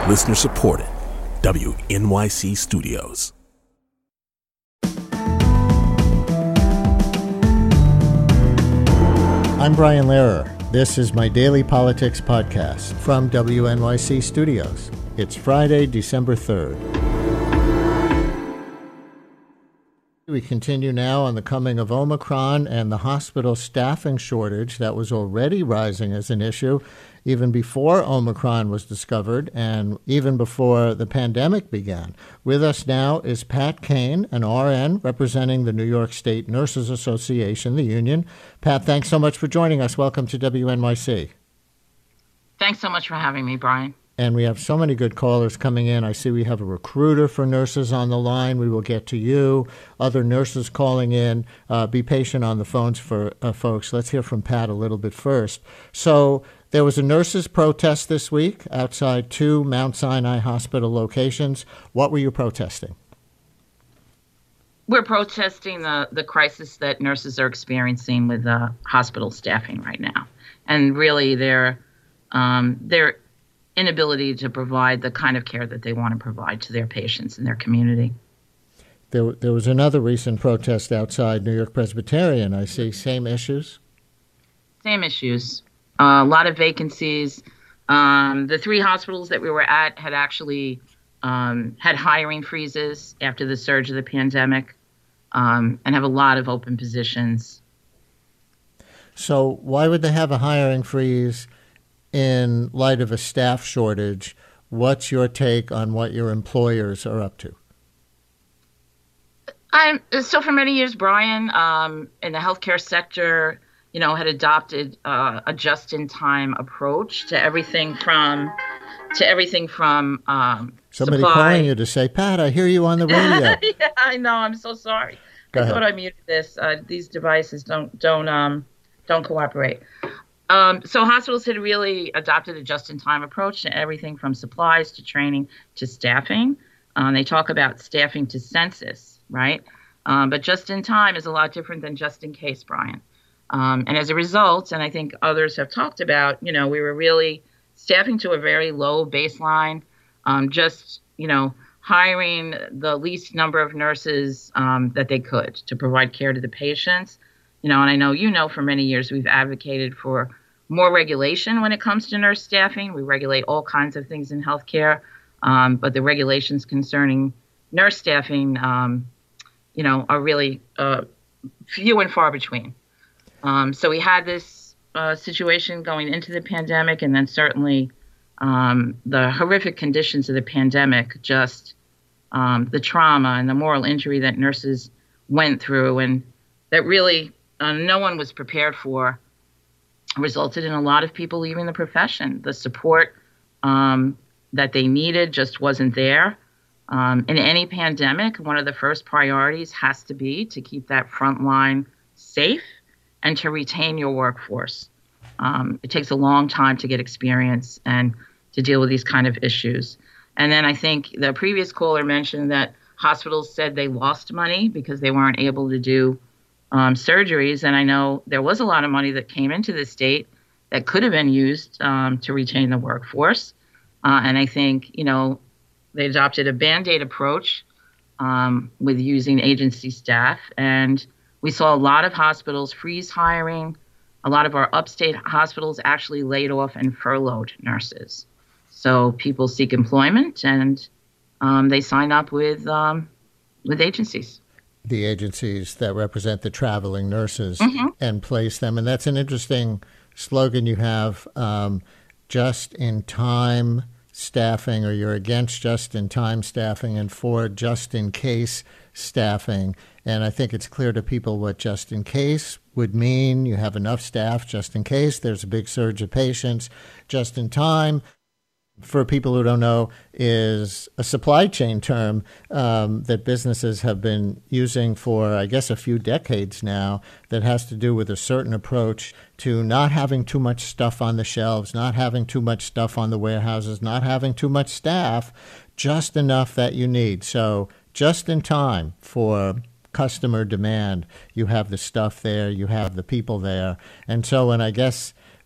Listener supported. WNYC Studios. I'm Brian Lehrer. This is my daily politics podcast from WNYC Studios. It's Friday, December 3rd. We continue now on the coming of Omicron and the hospital staffing shortage that was already rising as an issue even before Omicron was discovered and even before the pandemic began. With us now is Pat Kane, an RN representing the New York State Nurses Association, the union. Pat, thanks so much for joining us. Welcome to WNYC. Thanks so much for having me, Brian. And we have so many good callers coming in. I see we have a recruiter for nurses on the line. We will get to you. Other nurses calling in. Be patient on the phones for folks. Let's hear from Pat a little bit first. So there was a nurses' protest this week outside 2 Mount Sinai Hospital locations. What were you protesting? We're protesting the crisis that nurses are experiencing with hospital staffing right now, and really their inability to provide the kind of care that they want to provide to their patients in their community. There was another recent protest outside New York Presbyterian. I see. Same issues? Same issues. A lot of vacancies. The 3 hospitals that we were at had actually had hiring freezes after the surge of the pandemic and have a lot of open positions. So why would they have a hiring freeze in light of a staff shortage? What's your take on what your employers are up to? So for many years, Brian, in the healthcare sector, had adopted a just-in-time approach to everything from somebody supply. Calling you to say, Pat, I hear you on the radio. Yeah, I know. I'm so sorry. Go ahead. Thought I muted this. These devices don't cooperate. So hospitals had really adopted a just-in-time approach to everything from supplies to training to staffing. They talk about staffing to census, right? But just-in-time is a lot different than just-in-case, Brian. And as a result, and I think others have talked about, we were really staffing to a very low baseline, hiring the least number of nurses that they could to provide care to the patients. And I know, for many years we've advocated for more regulation when it comes to nurse staffing. We regulate all kinds of things in healthcare, but the regulations concerning nurse staffing, are really few and far between. So we had this situation going into the pandemic, and then certainly the horrific conditions of the pandemic, just the trauma and the moral injury that nurses went through, and that really no one was prepared for, resulted in a lot of people leaving the profession. The support that they needed just wasn't there. In any pandemic, one of the first priorities has to be to keep that front line safe and to retain your workforce. It takes a long time to get experience and to deal with these kind of issues. And then I think the previous caller mentioned that hospitals said they lost money because they weren't able to do surgeries. And I know there was a lot of money that came into the state that could have been used to retain the workforce. And I think, they adopted a Band-Aid approach with using agency staff. And we saw a lot of hospitals freeze hiring. A lot of our upstate hospitals actually laid off and furloughed nurses. So people seek employment, and they sign up with agencies. The agencies that represent the traveling nurses and place them. And that's an interesting slogan you have, just-in-time staffing, or you're against just-in-time staffing and for just-in-case staffing. And I think it's clear to people what just-in-case would mean. You have enough staff just in case there's a big surge of patients. Just-in-time, for people who don't know, is a supply chain term that businesses have been using for, I guess, a few decades now, that has to do with a certain approach to not having too much stuff on the shelves, not having too much stuff on the warehouses, not having too much staff, just enough that you need. So just in time for customer demand, you have the stuff there, you have the people there. And so, and I guess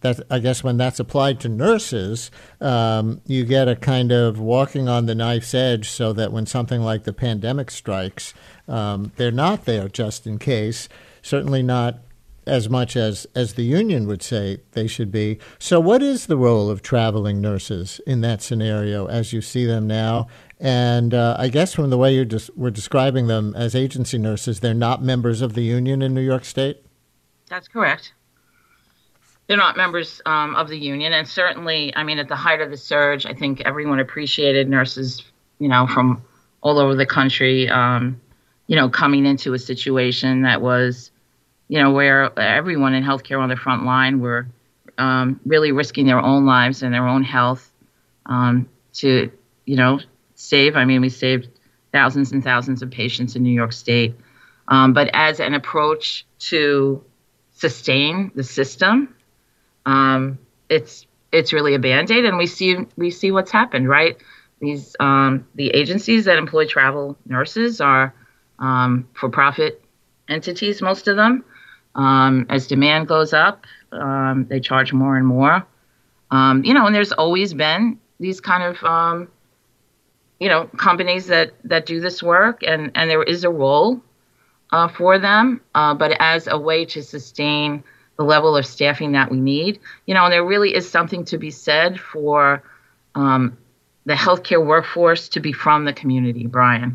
that I guess when that's applied to nurses, you get a kind of walking on the knife's edge, so that when something like the pandemic strikes, they're not there just in case. Certainly not as much as the union would say they should be. So what is the role of traveling nurses in that scenario as you see them now? And I guess from the way we're describing them as agency nurses, they're not members of the union in New York State? That's correct. They're not members of the union. And certainly, I mean, at the height of the surge, I think everyone appreciated nurses, from all over the country, coming into a situation that was, where everyone in healthcare on the front line were really risking their own lives and their own health to, save. I mean, we saved thousands and thousands of patients in New York State. But as an approach to sustain the system, it's really a Band-Aid, and we see what's happened, right? These the agencies that employ travel nurses are for-profit entities, most of them. As demand goes up, they charge more and more. And there's always been these kind of companies that do this work, and there is a role for them, but as a way to sustain the level of staffing that we need, and there really is something to be said for the healthcare workforce to be from the community, Brian.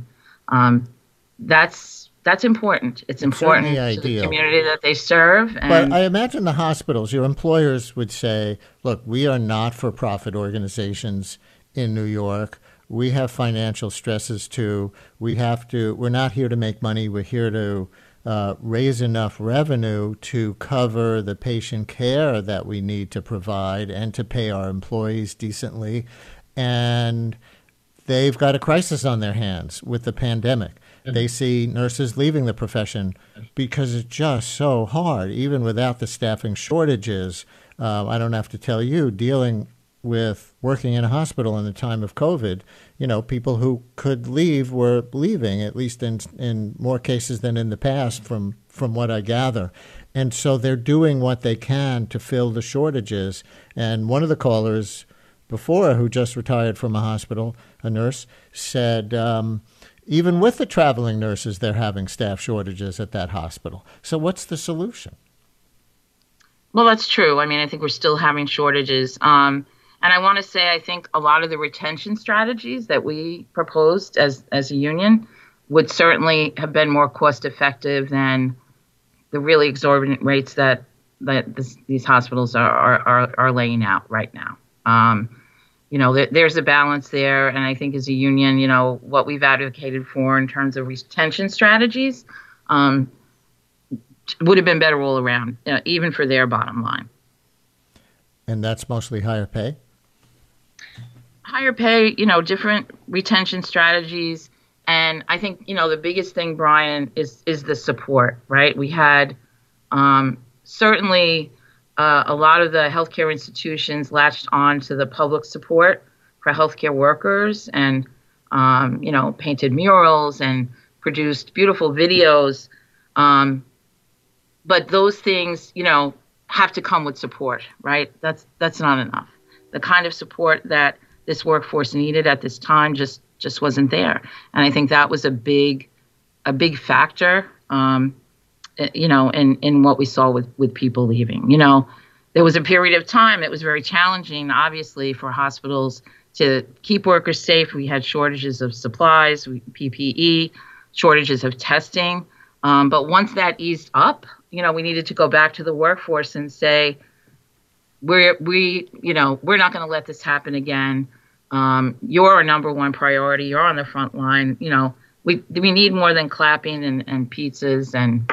That's important. It's important to the community that they serve. But I imagine the hospitals, your employers would say, look, we are not for-profit organizations in New York. We have financial stresses too. We're not here to make money. We're here to raise enough revenue to cover the patient care that we need to provide and to pay our employees decently. And they've got a crisis on their hands with the pandemic. They see nurses leaving the profession because it's just so hard, even without the staffing shortages. I don't have to tell you, dealing with working in a hospital in the time of COVID, people who could leave were leaving, at least in more cases than in the past, from what I gather. And so they're doing what they can to fill the shortages. And one of the callers before, who just retired from a hospital, a nurse, said even with the traveling nurses, they're having staff shortages at that hospital. So what's the solution? Well, that's true. I mean, I think we're still having shortages. And I want to say, I think a lot of the retention strategies that we proposed as a union would certainly have been more cost effective than the really exorbitant rates that these hospitals are laying out right now. There's a balance there. And I think as a union, what we've advocated for in terms of retention strategies would have been better all around, even for their bottom line. And that's mostly higher pay? Higher pay, different retention strategies. And I think, the biggest thing, Brian, is the support, right? We had certainly a lot of the healthcare institutions latched on to the public support for healthcare workers and, painted murals and produced beautiful videos. But those things, have to come with support, right? That's not enough. The kind of support that this workforce needed at this time just wasn't there. And I think that was a big factor, in what we saw with people leaving. There was a period of time it was very challenging, obviously, for hospitals to keep workers safe. We had shortages of supplies, PPE, shortages of testing. But once that eased up, we needed to go back to the workforce and say, we're not going to let this happen again. You're our number one priority. You're on the front line. We need more than clapping and pizzas and,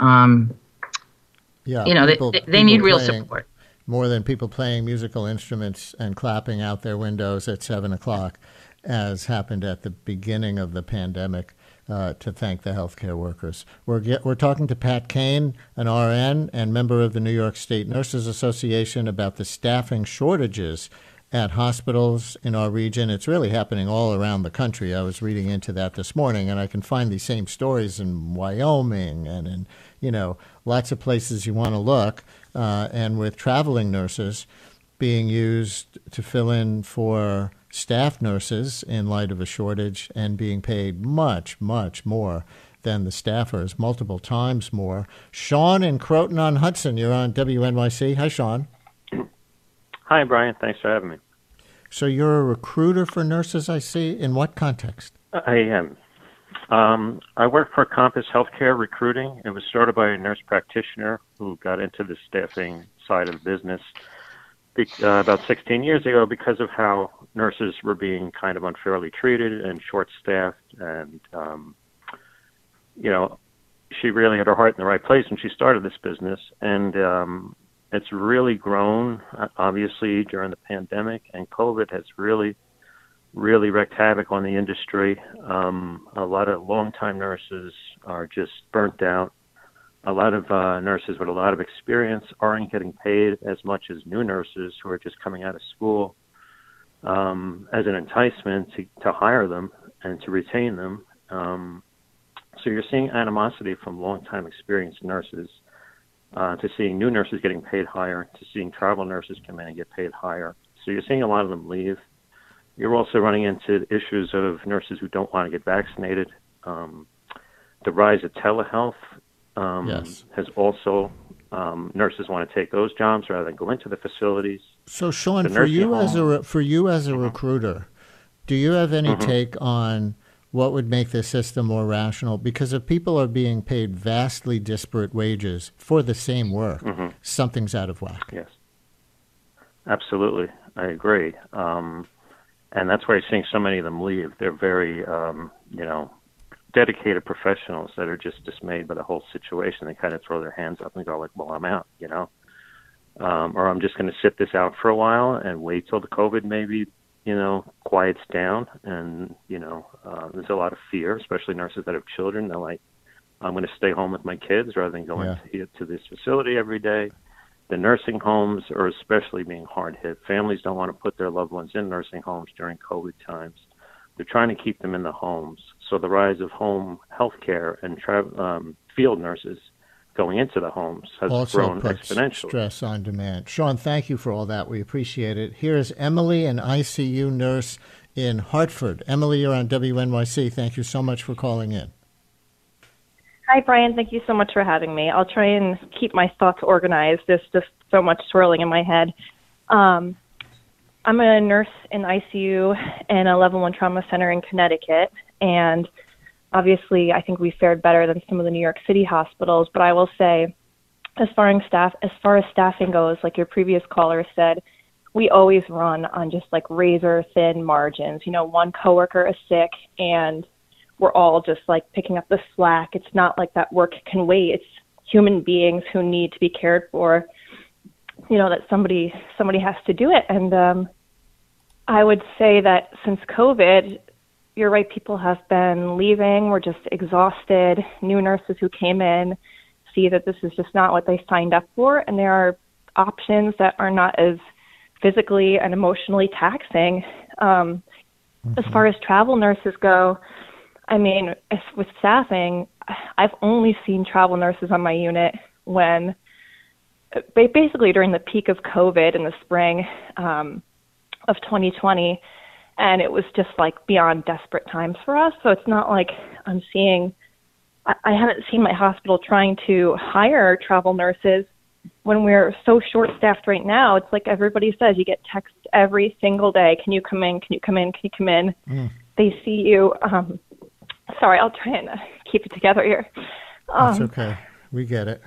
they need real support. More than people playing musical instruments and clapping out their windows at 7:00, as happened at the beginning of the pandemic, to thank the healthcare workers. We're talking to Pat Kane, an RN and member of the New York State Nurses Association, about the staffing shortages at hospitals in our region. It's really happening all around the country. I was reading into that this morning, and I can find these same stories in Wyoming and in, lots of places you want to look. and with traveling nurses being used to fill in for staff nurses in light of a shortage and being paid much, much more than the staffers, multiple times more. Sean in Croton-on-Hudson, you're on WNYC. Hi, Sean. Hi, Brian. Thanks for having me. So you're a recruiter for nurses, I see. In what context? I am. I work for Compass Healthcare Recruiting. It was started by a nurse practitioner who got into the staffing side of the business about 16 years ago because of how nurses were being kind of unfairly treated and short-staffed. And, she really had her heart in the right place when she started this business. And it's really grown, obviously, during the pandemic. And COVID has really wreaked havoc on the industry. A lot of longtime nurses are just burnt out. A lot of nurses with a lot of experience aren't getting paid as much as new nurses who are just coming out of school as an enticement to hire them and to retain them. So you're seeing animosity from longtime experienced nurses to seeing new nurses getting paid higher, to seeing travel nurses come in and get paid higher. So you're seeing a lot of them leave. You're also running into issues of nurses who don't want to get vaccinated. The rise of telehealth has also, nurses want to take those jobs rather than go into the facilities. So, Sean, for you as a recruiter, do you have any take on what would make the system more rational? Because if people are being paid vastly disparate wages for the same work, something's out of whack. Yes, absolutely. I agree. And that's why you're seeing so many of them leave. They're very, dedicated professionals that are just dismayed by the whole situation. They kind of throw their hands up and go like, well, I'm out, or I'm just going to sit this out for a while and wait till the COVID maybe, quiets down. And, there's a lot of fear, especially nurses that have children. They're like, I'm going to stay home with my kids rather than going to this facility every day. The nursing homes are especially being hard hit. Families don't want to put their loved ones in nursing homes during COVID times. They're trying to keep them in the homes. So the rise of home health care and field nurses going into the homes has also grown puts exponentially. Stress on demand. Sean, thank you for all that. We appreciate it. Here's Emily, an ICU nurse in Hartford. Emily, you're on WNYC. Thank you so much for calling in. Hi, Brian. Thank you so much for having me. I'll try and keep my thoughts organized. There's just so much swirling in my head. I'm a nurse in ICU in a level 1 trauma center in Connecticut, and obviously I think we fared better than some of the New York City hospitals, but I will say, as far as staffing goes, like your previous caller said, we always run on just like razor thin margins. One coworker is sick and we're all just like picking up the slack. It's not like that work can wait. It's human beings who need to be cared for. That somebody has to do it. And I would say that since COVID, you're right, people have been leaving. We're just exhausted. New nurses who came in see that this is just not what they signed up for. And there are options that are not as physically and emotionally taxing. As far as travel nurses go, with staffing, I've only seen travel nurses on my unit when basically during the peak of COVID in the spring of 2020, and it was just like beyond desperate times for us. So it's not like I haven't seen my hospital trying to hire travel nurses when we're so short-staffed right now. It's like everybody says, you get text every single day, can you come in, can you come in, can you come in? They see you. Sorry, I'll try and keep it together here. That's okay. We get it.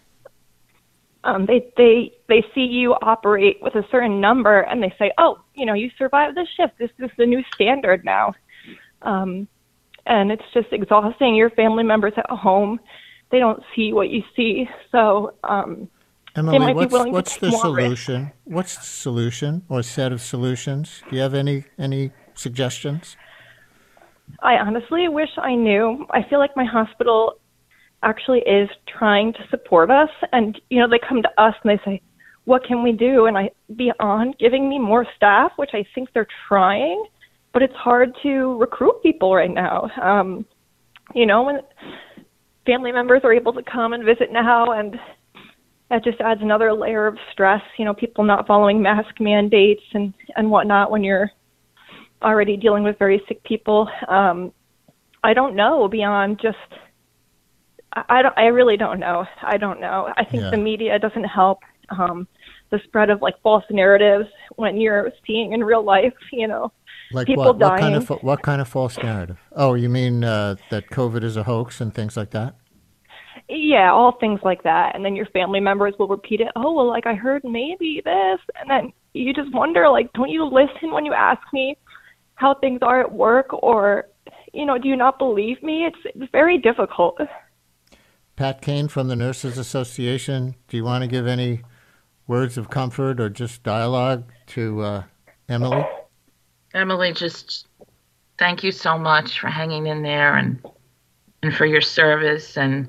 They see you operate with a certain number and they say, oh, you survived this shift. This is the new standard now. And it's just exhausting. Your family members at home, they don't see what you see. So Emily, they might be willing what's to the take more solution? risk. What's the solution or set of solutions? Do you have any suggestions? I honestly wish I knew. I feel like my hospital actually is trying to support us. And, they come to us and they say, what can we do? And beyond giving me more staff, which I think they're trying, but it's hard to recruit people right now. When family members are able to come and visit now and that just adds another layer of stress, people not following mask mandates and whatnot when you're already dealing with very sick people. I don't know beyond just, I really don't know. I don't know. I think the media doesn't help the spread of false narratives when you're seeing in real life, Like people dying. What kind of false narrative? Oh, you mean that COVID is a hoax and things like that? Yeah, all things like that. And then your family members will repeat it. Oh, well, I heard maybe this. And then you just wonder, don't you listen when you ask me how things are at work? Or, do you not believe me? It's very difficult. Pat Kane from the Nurses Association, do you want to give any words of comfort or just dialogue to Emily? Emily, just thank you so much for hanging in there and for your service. And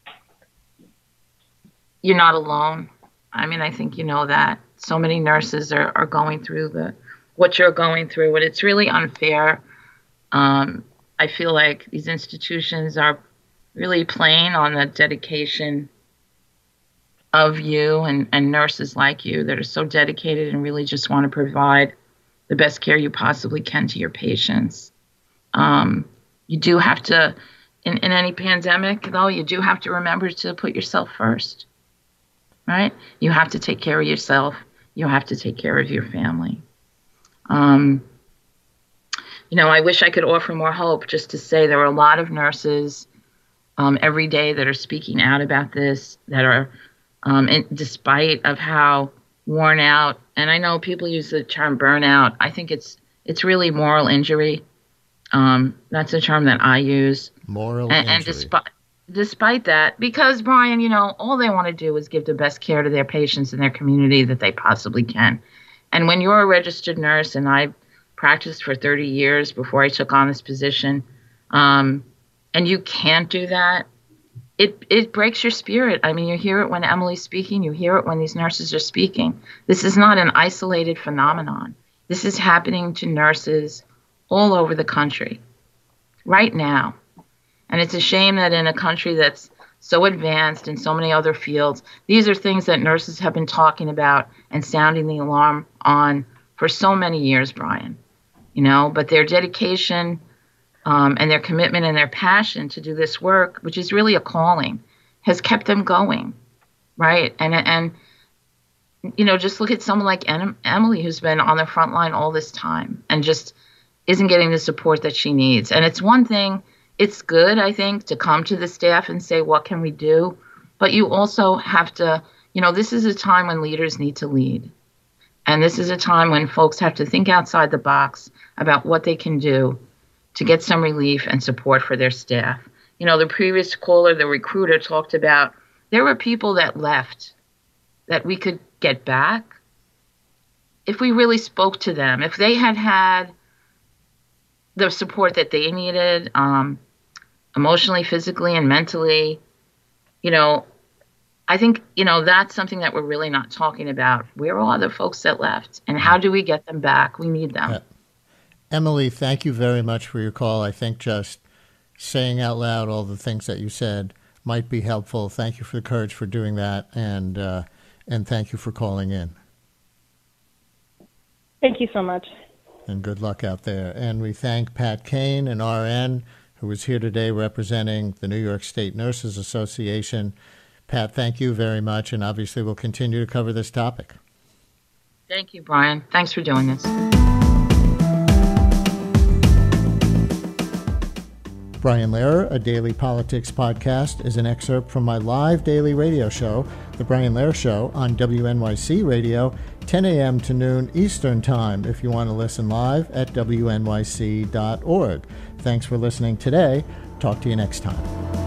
you're not alone. I mean, I think you know that. So many nurses are going through what you're going through, and it's really unfair. I feel like these institutions are really playing on the dedication of you and nurses like you that are so dedicated and really just want to provide the best care you possibly can to your patients. You do have to, in any pandemic, though, you do have to remember to put yourself first, right? You have to take care of yourself. You have to take care of your family. I wish I could offer more hope, just to say there are a lot of nurses every day that are speaking out about this, that are, despite of how worn out, and I know people use the term burnout. I think it's really moral injury. That's a term that I use. Moral injury. And despite that, because Brian, all they want to do is give the best care to their patients in their community that they possibly can. And when you're a registered nurse, and I practiced for 30 years before I took on this position, and you can't do that, it breaks your spirit. I mean, you hear it when Emily's speaking. You hear it when these nurses are speaking. This is not an isolated phenomenon. This is happening to nurses all over the country right now. And it's a shame that in a country that's so advanced in so many other fields, these are things that nurses have been talking about and sounding the alarm on for so many years, Brian. But their dedication and their commitment and their passion to do this work, which is really a calling, has kept them going, right? And just look at someone like Emily, who's been on the front line all this time and just isn't getting the support that she needs. And it's one thing, it's good, I think, to come to the staff and say, what can we do? But you also have to, this is a time when leaders need to lead. And this is a time when folks have to think outside the box about what they can do to get some relief and support for their staff. The previous caller, the recruiter, talked about there were people that left that we could get back if we really spoke to them, if they had the support that they needed, emotionally, physically, and mentally. I think, that's something that we're really not talking about. Where are all the folks that left, and how do we get them back? We need them. Emily, thank you very much for your call. I think just saying out loud all the things that you said might be helpful. Thank you for the courage for doing that, and thank you for calling in. Thank you so much. And good luck out there. And we thank Pat Kane, an RN, who is here today representing the New York State Nurses Association. Pat, thank you very much, and obviously we'll continue to cover this topic. Thank you, Brian. Thanks for doing this. Brian Lehrer, a daily politics podcast, is an excerpt from my live daily radio show, The Brian Lehrer Show, on WNYC Radio, 10 a.m. to noon Eastern Time, if you want to listen live at wnyc.org. Thanks for listening today. Talk to you next time.